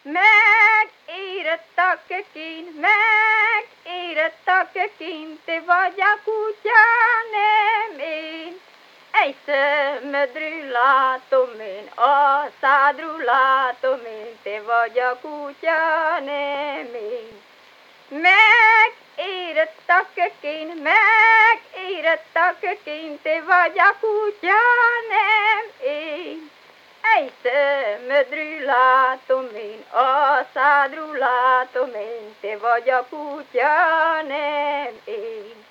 Megírtak kint, te vagy a kutya, nem én. Egy szemedről látom én, a szádról látom én, te vagy a kutya, nem én. Megírtak kint, te vagy a kutya, nem én. Egy szemedről látom én, a szádról látom én, te vagy a kutya, nem én.